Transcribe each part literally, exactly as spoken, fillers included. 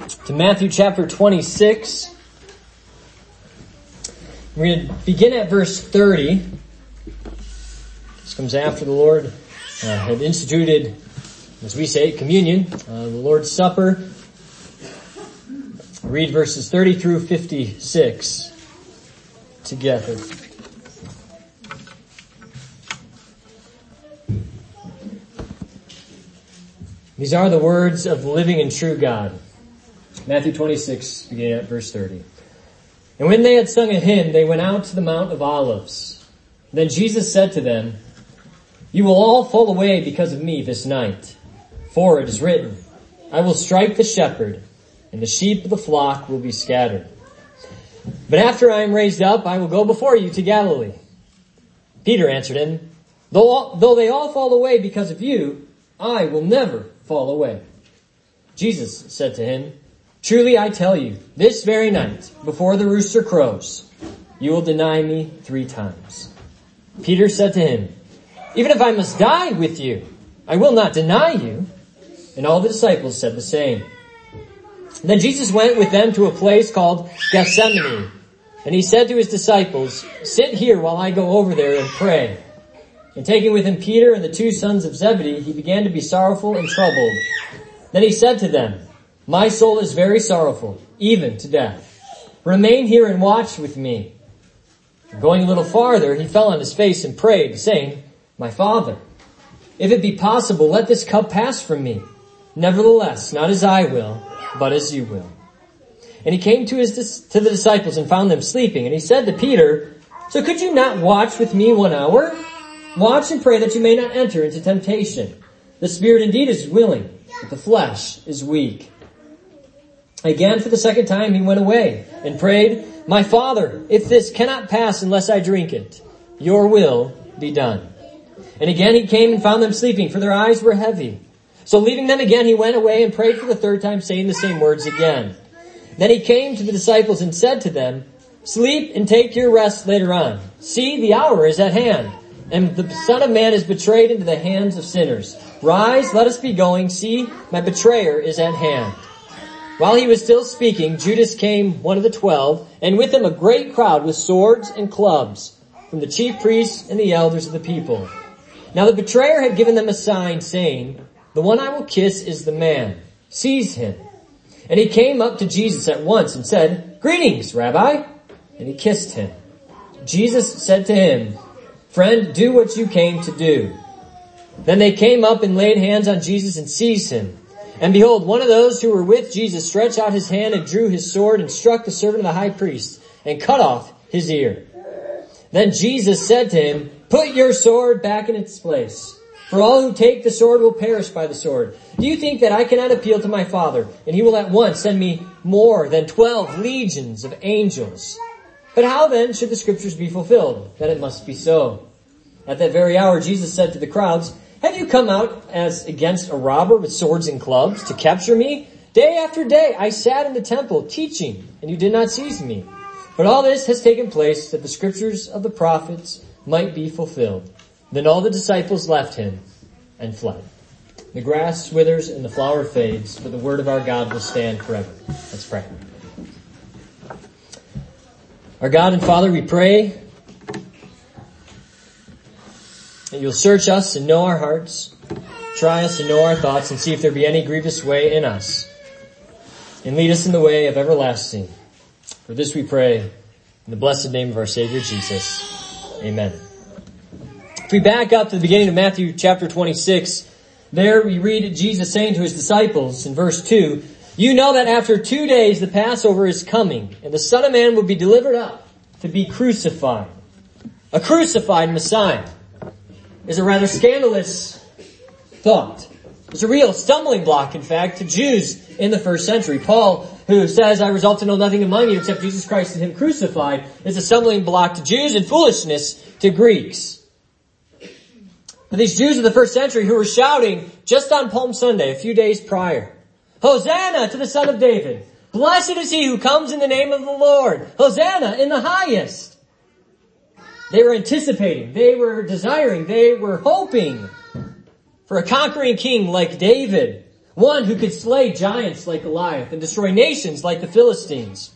to Matthew chapter twenty-six. We're going to begin at verse thirty. This comes after the Lord uh, had instituted, as we say, communion, uh, the Lord's Supper. Read verses thirty through fifty-six together. These are the words of the living and true God. Matthew twenty-six, beginning at verse thirty. And when they had sung a hymn, they went out to the Mount of Olives. Then Jesus said to them, "You will all fall away because of me this night. For it is written, I will strike the shepherd, and the sheep of the flock will be scattered. But after I am raised up, I will go before you to Galilee." Peter answered him, Though, though they all fall away because of you, I will never fall away. Jesus said to him, "Truly I tell you, this very night, before the rooster crows, you will deny me three times." Peter said to him, "Even if I must die with you, I will not deny you." And all the disciples said the same. And then Jesus went with them to a place called Gethsemane. And he said to his disciples, "Sit here while I go over there and pray." And taking with him Peter and the two sons of Zebedee, he began to be sorrowful and troubled. Then he said to them, "My soul is very sorrowful, even to death. Remain here and watch with me." And going a little farther, he fell on his face and prayed, saying, "My Father, if it be possible, let this cup pass from me. Nevertheless, not as I will, but as you will." And he came to his to the disciples and found them sleeping. And he said to Peter, "So could you not watch with me one hour? Watch and pray that you may not enter into temptation. The spirit indeed is willing, but the flesh is weak." Again, for the second time, he went away and prayed, "My Father, if this cannot pass unless I drink it, your will be done." And again he came and found them sleeping, for their eyes were heavy. So leaving them again, he went away and prayed for the third time, saying the same words again. Then he came to the disciples and said to them, "Sleep and take your rest later on. See, the hour is at hand, and the Son of Man is betrayed into the hands of sinners. Rise, let us be going. See, my betrayer is at hand." While he was still speaking, Judas came, one of the twelve, and with him a great crowd with swords and clubs, from the chief priests and the elders of the people. Now the betrayer had given them a sign, saying, "The one I will kiss is the man. Seize him." And he came up to Jesus at once and said, "Greetings, Rabbi." And he kissed him. Jesus said to him, "Friend, do what you came to do." Then they came up and laid hands on Jesus and seized him. And behold, one of those who were with Jesus stretched out his hand and drew his sword and struck the servant of the high priest and cut off his ear. Then Jesus said to him, "Put your sword back in its place. For all who take the sword will perish by the sword. Do you think that I cannot appeal to my Father, and he will at once send me more than twelve legions of angels? But how then should the scriptures be fulfilled, that it must be so?" At that very hour Jesus said to the crowds, "Have you come out as against a robber with swords and clubs to capture me? Day after day I sat in the temple teaching, and you did not seize me. But all this has taken place that the scriptures of the prophets might be fulfilled." Then all the disciples left him and fled. The grass withers and the flower fades, but the word of our God will stand forever. Let's pray. Our God and Father, we pray that you'll search us and know our hearts, try us and know our thoughts, and see if there be any grievous way in us, and lead us in the way of everlasting. For this we pray in the blessed name of our Savior Jesus. Amen. If we back up to the beginning of Matthew chapter twenty-six, there we read Jesus saying to his disciples in verse two, "You know that after two days the Passover is coming, and the Son of Man will be delivered up to be crucified." A crucified Messiah is a rather scandalous thought. It's a real stumbling block, in fact, to Jews in the first century. Paul, who says, "I resolve to know nothing among you except Jesus Christ and him crucified," is a stumbling block to Jews and foolishness to Greeks. But these Jews of the first century who were shouting just on Palm Sunday, a few days prior, "Hosanna to the Son of David! Blessed is he who comes in the name of the Lord! Hosanna in the highest!" They were anticipating, they were desiring, they were hoping for a conquering king like David, One who could slay giants like Goliath and destroy nations like the Philistines.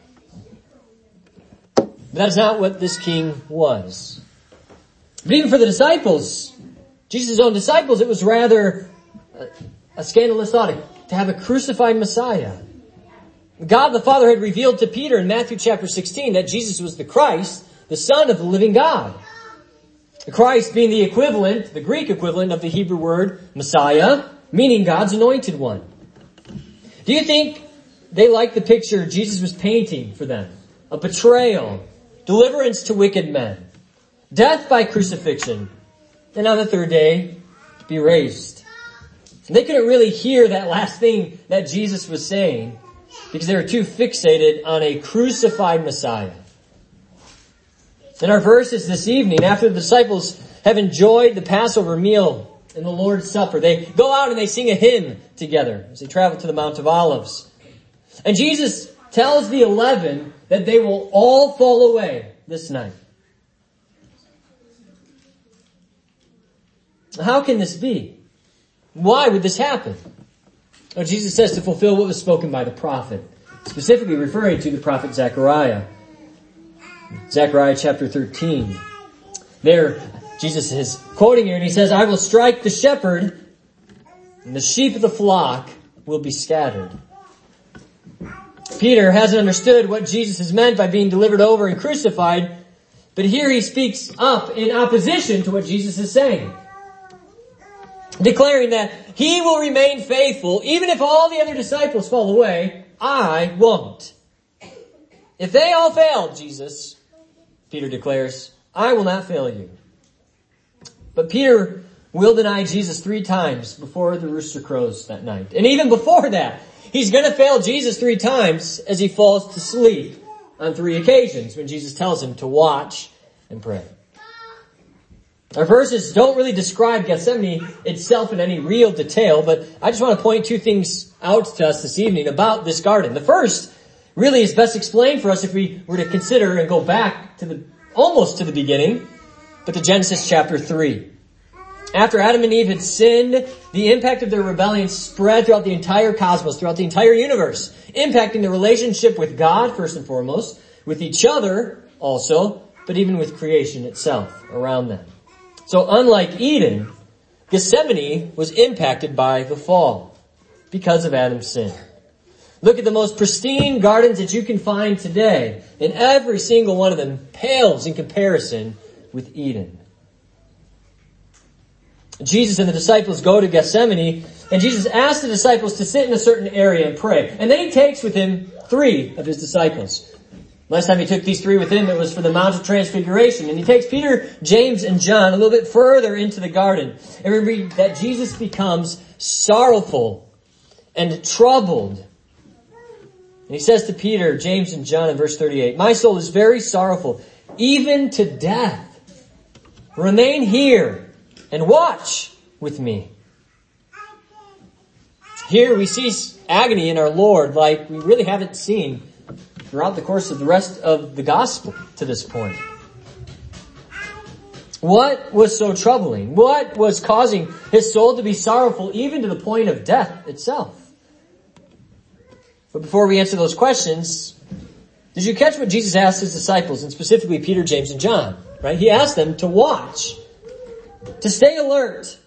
But that's not what this king was. But even for the disciples, Jesus' own disciples, it was rather a, a scandalous thought to have a crucified Messiah. God the Father had revealed to Peter in Matthew chapter sixteen that Jesus was the Christ, the Son of the living God. The Christ being the equivalent, the Greek equivalent of the Hebrew word Messiah, meaning God's anointed one. Do you think they liked the picture Jesus was painting for them? A betrayal, deliverance to wicked men, death by crucifixion, and on the third day, be raised. They couldn't really hear that last thing that Jesus was saying because they were too fixated on a crucified Messiah. In our verses this evening, after the disciples have enjoyed the Passover meal and the Lord's Supper, they go out and they sing a hymn together as they travel to the Mount of Olives. And Jesus tells the eleven that they will all fall away this night. How can this be? Why would this happen? Well, Jesus says to fulfill what was spoken by the prophet, specifically referring to the prophet Zechariah. Zechariah chapter thirteen. There, Jesus is quoting here and he says, I will strike the shepherd and the sheep of the flock will be scattered. Peter hasn't understood what Jesus has meant by being delivered over and crucified, but here he speaks up in opposition to what Jesus is saying, declaring that he will remain faithful even if all the other disciples fall away. I won't. If they all fail, Jesus, Peter declares, I will not fail you. But Peter will deny Jesus three times before the rooster crows that night. And even before that, he's going to fail Jesus three times as he falls to sleep on three occasions when Jesus tells him to watch and pray. Our verses don't really describe Gethsemane itself in any real detail, but I just want to point two things out to us this evening about this garden. The first really is best explained for us if we were to consider and go back to the, almost to the beginning, but to Genesis chapter three. After Adam and Eve had sinned, the impact of their rebellion spread throughout the entire cosmos, throughout the entire universe, impacting the relationship with God, first and foremost, with each other also, but even with creation itself around them. So unlike Eden, Gethsemane was impacted by the fall because of Adam's sin. Look at the most pristine gardens that you can find today, and every single one of them pales in comparison with Eden. Jesus and the disciples go to Gethsemane, and Jesus asks the disciples to sit in a certain area and pray. And then he takes with him three of his disciples. Last time he took these three with him, it was for the Mount of Transfiguration. And he takes Peter, James, and John a little bit further into the garden. And we read that Jesus becomes sorrowful and troubled. And he says to Peter, James, and John in verse thirty-eight, my soul is very sorrowful, even to death. Remain here and watch with me. Here we see agony in our Lord like we really haven't seen throughout the course of the rest of the gospel to this point. What was so troubling? What was causing his soul to be sorrowful even to the point of death itself? But before we answer those questions, did you catch what Jesus asked his disciples, and specifically Peter, James, and John? Right? He asked them to watch, to stay alert.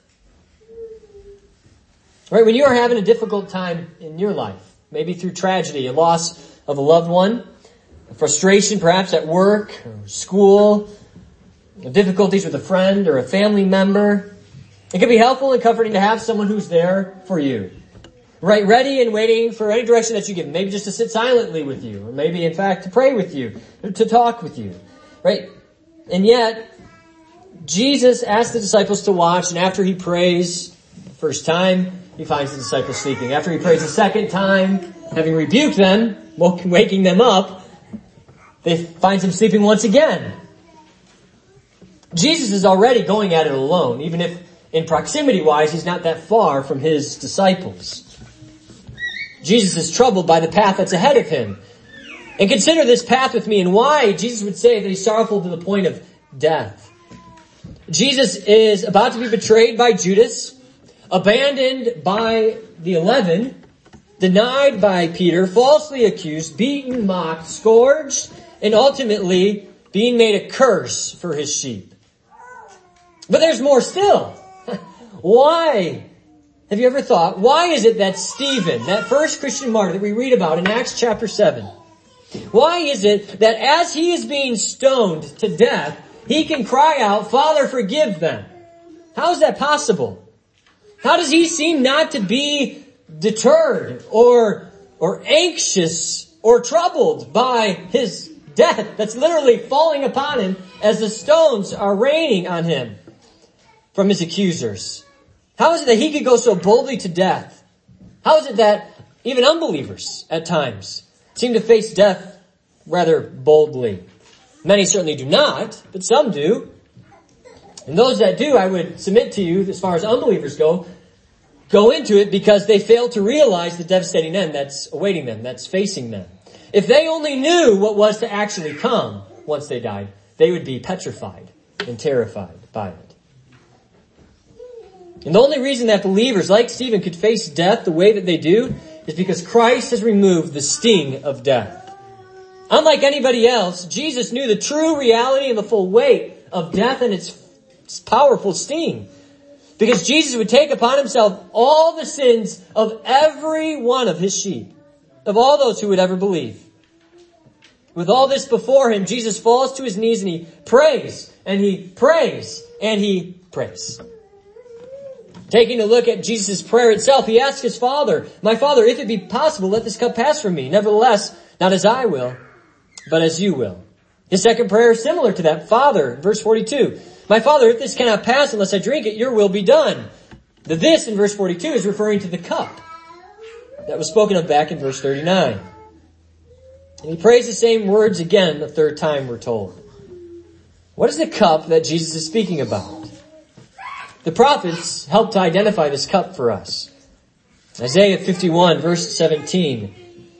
Right? When you are having a difficult time in your life, maybe through tragedy, a loss of a loved one, a frustration perhaps at work or school, difficulties with a friend or a family member, it can be helpful and comforting to have someone who's there for you. Right, ready and waiting for any direction that you give. Maybe just to sit silently with you, or maybe in fact to pray with you, or to talk with you. Right? And yet, Jesus asked the disciples to watch, and after he prays the first time, he finds the disciples sleeping. After he prays the second time, having rebuked them, waking them up, they find them sleeping once again. Jesus is already going at it alone, even if in proximity-wise he's not that far from his disciples. Jesus is troubled by the path that's ahead of him. And consider this path with me and why Jesus would say that he's sorrowful to the point of death. Jesus is about to be betrayed by Judas, abandoned by the eleven, denied by Peter, falsely accused, beaten, mocked, scourged, and ultimately being made a curse for his sheep. But there's more still. Why? Have you ever thought, why is it that Stephen, that first Christian martyr that we read about in Acts chapter seven, why is it that as he is being stoned to death, he can cry out, Father, forgive them? How is that possible? How does he seem not to be deterred or, or anxious or troubled by his death that's literally falling upon him as the stones are raining on him from his accusers? How is it that he could go so boldly to death? How is it that even unbelievers at times seem to face death rather boldly? Many certainly do not, but some do. And those that do, I would submit to you, as far as unbelievers go, go into it because they fail to realize the devastating end that's awaiting them, that's facing them. If they only knew what was to actually come once they died, they would be petrified and terrified by it. And the only reason that believers like Stephen could face death the way that they do is because Christ has removed the sting of death. Unlike anybody else, Jesus knew the true reality and the full weight of death and its, its powerful sting. Because Jesus would take upon himself all the sins of every one of his sheep, of all those who would ever believe. With all this before him, Jesus falls to his knees and he prays, and he prays, and he prays. Taking a look at Jesus' prayer itself, he asked his Father, My Father, if it be possible, let this cup pass from me. Nevertheless, not as I will, but as you will. His second prayer is similar to that. Father, verse forty-two, My Father, if this cannot pass unless I drink it, your will be done. The this in verse forty-two is referring to the cup that was spoken of back in verse thirty-nine. And he prays the same words again the third time, we're told. What is the cup that Jesus is speaking about? The prophets helped to identify this cup for us. Isaiah fifty-one, verse seventeen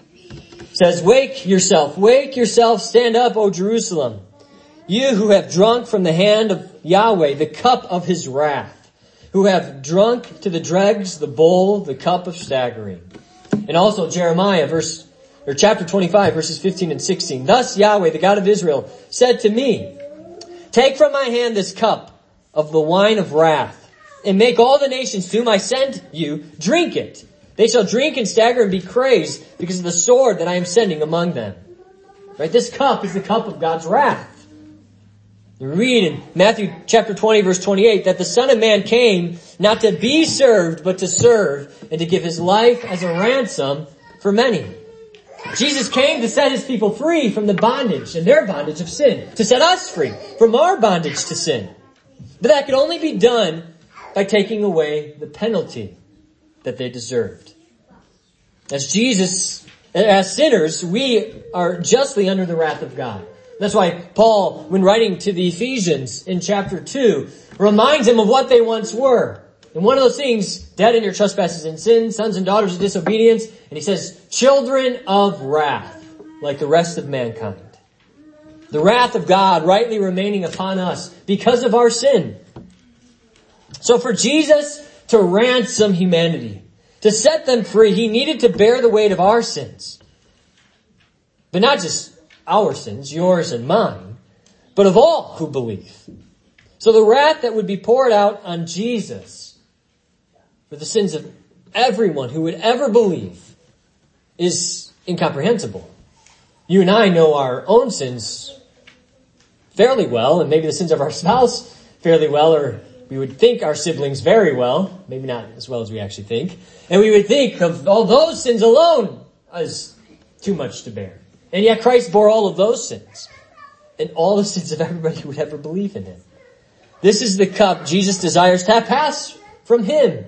says, Wake yourself, wake yourself, stand up, O Jerusalem, you who have drunk from the hand of Yahweh the cup of his wrath, who have drunk to the dregs the bowl, the cup of staggering. And also Jeremiah, verse or chapter twenty-five, verses fifteen and sixteen. Thus Yahweh, the God of Israel, said to me, Take from my hand this cup of the wine of wrath, and make all the nations to whom I send you drink it. They shall drink and stagger and be crazed because of the sword that I am sending among them. Right? This cup is the cup of God's wrath. You read in Matthew chapter twenty, verse twenty-eight, that the Son of Man came not to be served, but to serve, and to give his life as a ransom for many. Jesus came to set his people free from the bondage and their bondage of sin, to set us free from our bondage to sin. But that could only be done by taking away the penalty that they deserved. As Jesus, as sinners, we are justly under the wrath of God. That's why Paul, when writing to the Ephesians in chapter two, reminds them of what they once were. And one of those things, dead in your trespasses and sins, sons and daughters of disobedience. And he says, children of wrath, like the rest of mankind. The wrath of God rightly remaining upon us because of our sin. So for Jesus to ransom humanity, to set them free, he needed to bear the weight of our sins. But not just our sins, yours and mine, but of all who believe. So the wrath that would be poured out on Jesus for the sins of everyone who would ever believe is incomprehensible. You and I know our own sins fairly well, and maybe the sins of our spouse fairly well, or we would think our siblings very well, maybe not as well as we actually think. And we would think of all those sins alone as too much to bear. And yet Christ bore all of those sins and all the sins of everybody who would ever believe in him. This is the cup Jesus desires to have passed from him.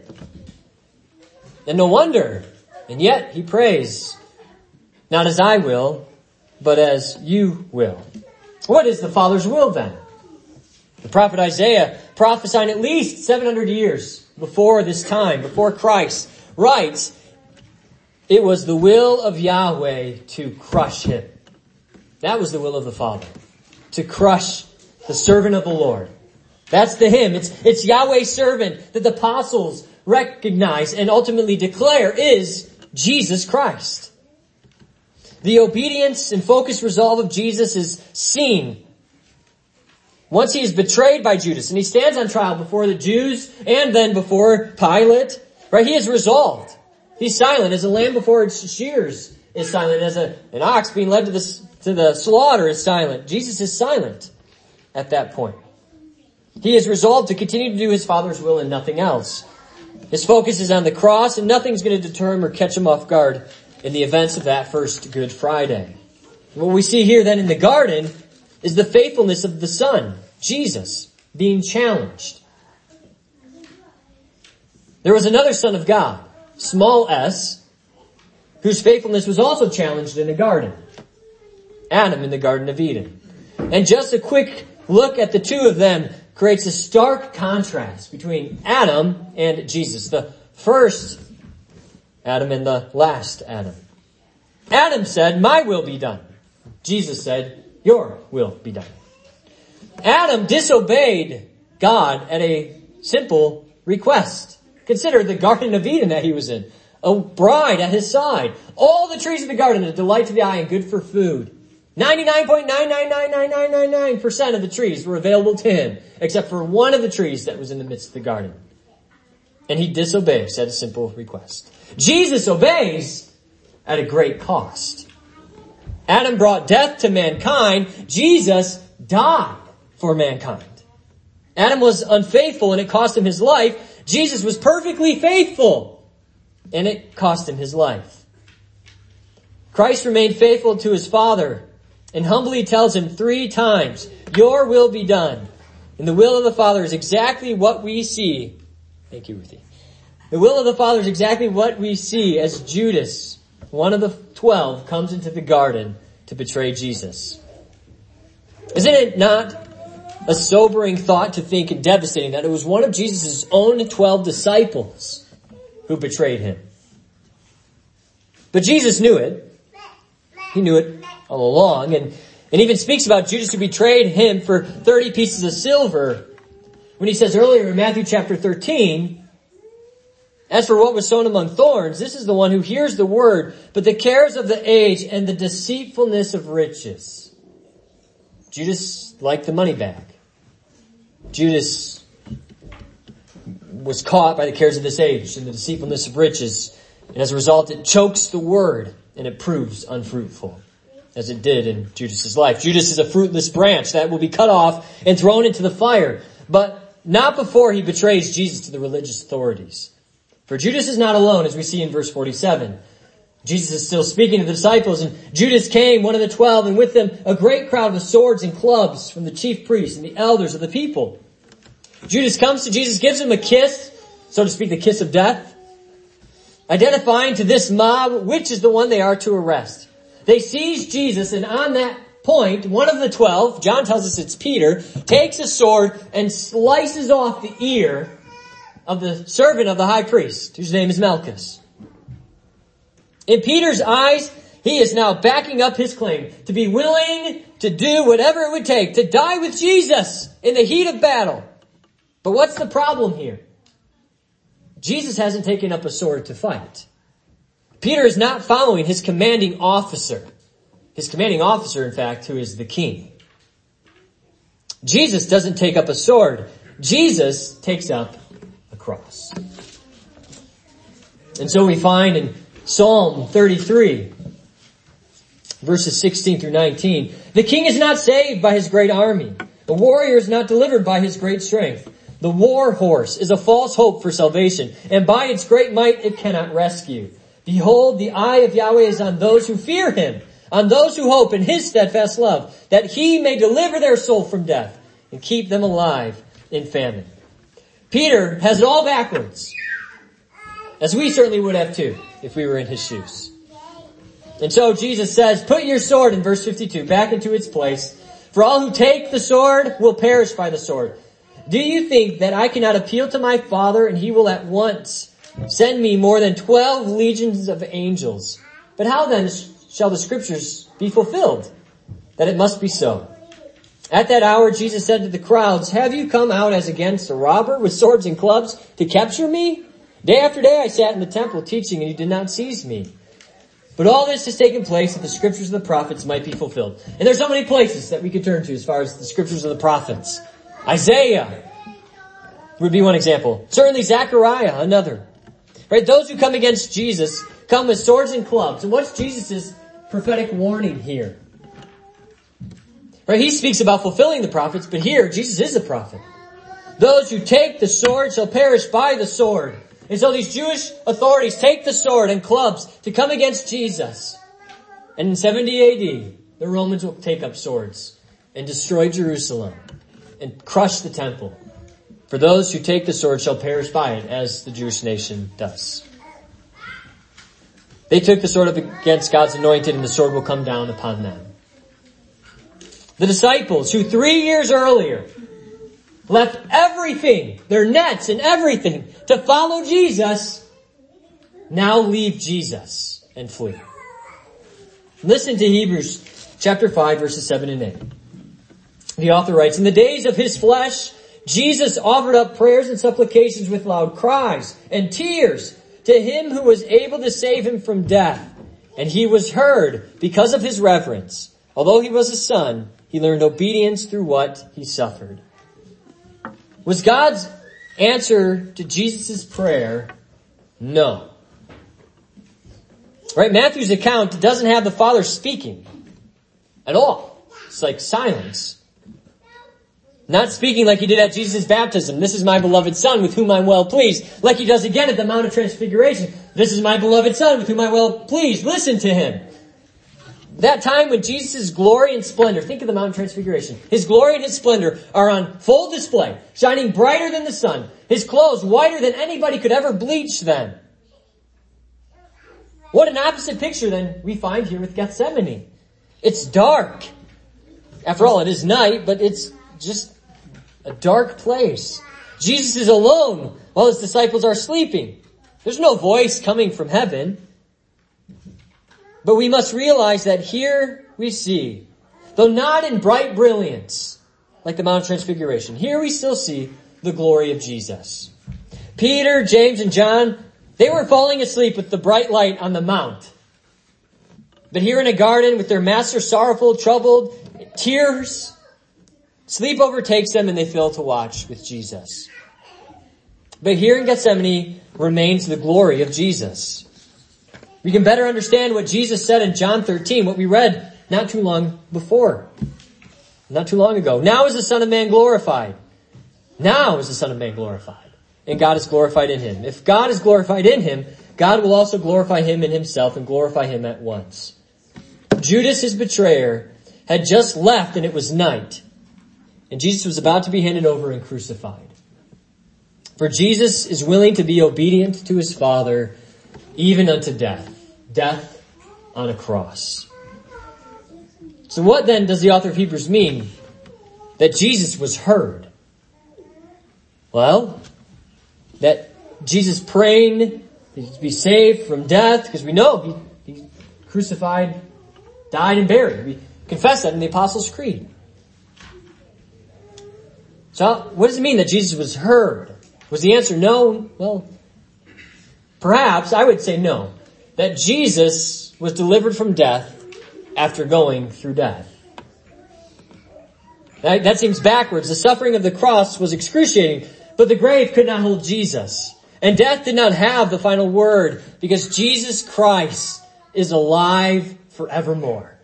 And no wonder. And yet he prays, not as I will, but as you will. What is the Father's will then? The prophet Isaiah, prophesying at least seven hundred years before this time, before Christ, writes, it was the will of Yahweh to crush him. That was the will of the Father, to crush the servant of the Lord. That's the hymn. It's, it's Yahweh's servant that the apostles recognize and ultimately declare is Jesus Christ. The obedience and focused resolve of Jesus is seen once he is betrayed by Judas and he stands on trial before the Jews and then before Pilate. Right? He is resolved. He's silent as a lamb before its shears is silent, as a, an ox being led to the, to the slaughter is silent. Jesus is silent at that point. He is resolved to continue to do his Father's will and nothing else. His focus is on the cross, and nothing's going to deter him or catch him off guard in the events of that first Good Friday. What we see here then in the garden is the faithfulness of the Son, Jesus, being challenged. There was another Son of God, small s, whose faithfulness was also challenged in the garden. Adam in the Garden of Eden. And just a quick look at the two of them creates a stark contrast between Adam and Jesus, the first Adam and the last Adam. Adam said, "My will be done." Jesus said, "Your will be done." Adam disobeyed God at a simple request. Consider the Garden of Eden that he was in. A bride at his side. All the trees of the garden, a delight to the eye and good for food. ninety-nine point nine nine nine nine nine nine nine percent of the trees were available to him, except for one of the trees that was in the midst of the garden. And he disobeys at a simple request. Jesus obeys at a great cost. Adam brought death to mankind. Jesus died for mankind. Adam was unfaithful and it cost him his life. Jesus was perfectly faithful and it cost him his life. Christ remained faithful to his Father and humbly tells him three times, "Your will be done." And the will of the Father is exactly what we see. Thank you, Ruthie. The will of the Father is exactly what we see as Judas, one of the twelve, comes into the garden to betray Jesus. Isn't it not a sobering thought to think and devastating that it was one of Jesus' own twelve disciples who betrayed him? But Jesus knew it. He knew it all along, and, and even speaks about Judas who betrayed him for thirty pieces of silver when he says earlier in Matthew chapter thirteen, "As for what was sown among thorns, this is the one who hears the word, but the cares of the age and the deceitfulness of riches." Judas liked the money bag. Judas was caught by the cares of this age and the deceitfulness of riches, and as a result it chokes the word and it proves unfruitful, as it did in Judas's life. Judas is a fruitless branch that will be cut off and thrown into the fire, but not before he betrays Jesus to the religious authorities. For Judas is not alone, as we see in verse forty-seven. Jesus is still speaking to the disciples, and Judas came, one of the twelve, and with them a great crowd with swords and clubs from the chief priests and the elders of the people. Judas comes to Jesus, gives him a kiss, so to speak, the kiss of death, identifying to this mob which is the one they are to arrest. They seize Jesus, and on that point, one of the twelve, John tells us it's Peter, takes a sword and slices off the ear of the servant of the high priest, whose name is Malchus. In Peter's eyes, he is now backing up his claim to be willing to do whatever it would take to die with Jesus in the heat of battle. But what's the problem here? Jesus hasn't taken up a sword to fight. Peter is not following his commanding officer. His commanding officer, in fact, who is the king. Jesus doesn't take up a sword. Jesus takes up a cross. And so we find in Psalm thirty-three, verses sixteen through nineteen, "The king is not saved by his great army. The warrior is not delivered by his great strength. The war horse is a false hope for salvation, and by its great might it cannot rescue. Behold, the eye of Yahweh is on those who fear him, on those who hope in his steadfast love, that he may deliver their soul from death and keep them alive in famine." Peter has it all backwards, as we certainly would have too, if we were in his shoes. And so Jesus says, "Put your sword," in verse fifty-two, "back into its place. For all who take the sword will perish by the sword. Do you think that I cannot appeal to my Father, and he will at once send me more than twelve legions of angels? But how then shall the scriptures be fulfilled, that it must be so?" At that hour Jesus said to the crowds, "Have you come out as against a robber with swords and clubs to capture me? Day after day I sat in the temple teaching, and you did not seize me. But all this has taken place that the scriptures of the prophets might be fulfilled. And there's so many places that we could turn to as far as the scriptures of the prophets. Isaiah would be one example. Certainly Zechariah, another. Right? Those who come against Jesus come with swords and clubs. And what's Jesus' prophetic warning here? Right? He speaks about fulfilling the prophets, but here Jesus is a prophet. Those who take the sword shall perish by the sword. And so these Jewish authorities take the sword and clubs to come against Jesus. And in seventy A D, the Romans will take up swords and destroy Jerusalem and crush the temple. For those who take the sword shall perish by it, as the Jewish nation does. They took the sword up against God's anointed, and the sword will come down upon them. The disciples, who three years earlier left everything, their nets and everything, to follow Jesus, now leave Jesus and flee. Listen to Hebrews chapter five, verses seven and eight. The author writes, in the days of his flesh, Jesus offered up prayers and supplications with loud cries and tears to him who was able to save him from death. And he was heard because of his reverence. Although he was a son, he learned obedience through what he suffered. Was God's answer to Jesus' prayer? No. Right? Matthew's account doesn't have the Father speaking at all. It's like silence. Not speaking like he did at Jesus' baptism. This is my beloved Son with whom I'm well pleased. Like he does again at the Mount of Transfiguration. This is my beloved Son with whom I'm well pleased. Listen to him. That time when Jesus' glory and splendor, think of the Mount of Transfiguration. His glory and his splendor are on full display, shining brighter than the sun. His clothes whiter than anybody could ever bleach them. What an opposite picture then we find here with Gethsemane. It's dark. After all, it is night, but it's just a dark place. Jesus is alone while his disciples are sleeping. There's no voice coming from heaven. But we must realize that here we see, though not in bright brilliance, like the Mount of Transfiguration, here we still see the glory of Jesus. Peter, James, and John, they were falling asleep with the bright light on the mount. But here in a garden with their master sorrowful, troubled, tears, sleep overtakes them and they fail to watch with Jesus. But here in Gethsemane remains the glory of Jesus. We can better understand what Jesus said in John thirteen, what we read not too long before. Not too long ago. Now is the Son of Man glorified. Now is the Son of Man glorified. And God is glorified in him. If God is glorified in him, God will also glorify him in himself and glorify him at once. Judas, his betrayer, had just left and it was night. And Jesus was about to be handed over and crucified. For Jesus is willing to be obedient to his Father even unto death. Death on a cross. So what then does the author of Hebrews mean that Jesus was heard? Well, that Jesus praying to be saved from death, because we know he, he crucified, died, and buried. We confess that in the Apostles' Creed. So what does it mean that Jesus was heard? Was the answer no? Well, perhaps I would say no. That Jesus was delivered from death after going through death. That, that seems backwards. The suffering of the cross was excruciating, but the grave could not hold Jesus. And death did not have the final word because Jesus Christ is alive forevermore.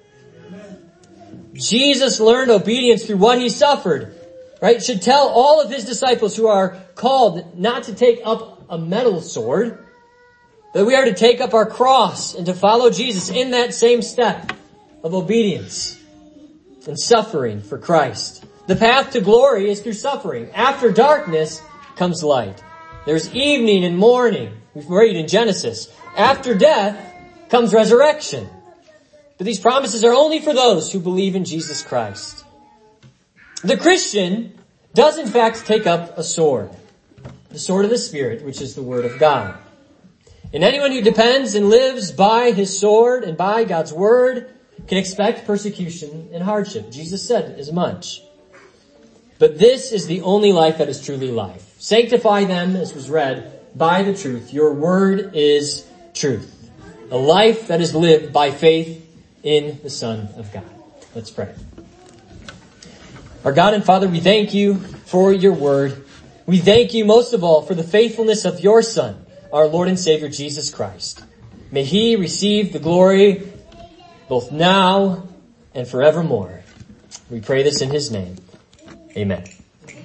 Jesus learned obedience through what he suffered. Right? Should tell all of his disciples who are called not to take up a metal sword, that we are to take up our cross and to follow Jesus in that same step of obedience and suffering for Christ. The path to glory is through suffering. After darkness comes light. There's evening and morning. We've read in Genesis. After death comes resurrection. But these promises are only for those who believe in Jesus Christ. The Christian does in fact take up a sword. The sword of the Spirit, which is the Word of God. And anyone who depends and lives by his sword and by God's Word can expect persecution and hardship. Jesus said as much. But this is the only life that is truly life. Sanctify them, as was read, by the truth. Your word is truth. A life that is lived by faith in the Son of God. Let's pray. Our God and Father, we thank you for your word. We thank you most of all for the faithfulness of your Son, our Lord and Savior, Jesus Christ. May he receive the glory both now and forevermore. We pray this in his name. Amen.